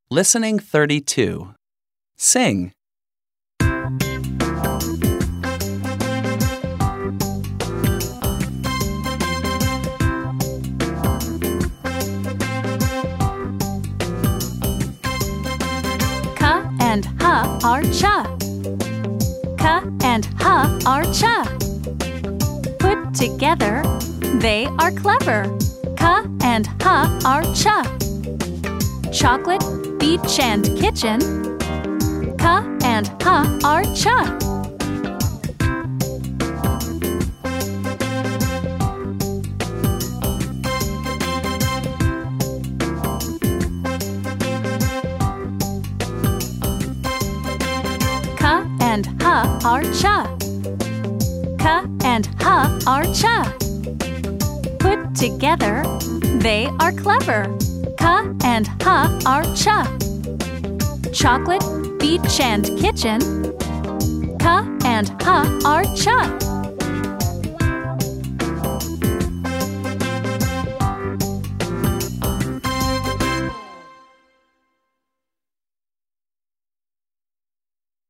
Listening 32. Sing. Ka and ha are cha. Ka and ha are cha. Put together, they are clever. Ka and ha are cha. Chocolate, beach, and kitchen. Ka and ha are cha. Ka and ha are cha. Ka and ha are cha. Put together, they are clever. Ka and ha are cha. Chocolate, beach, and kitchen. Ka and ha are cha.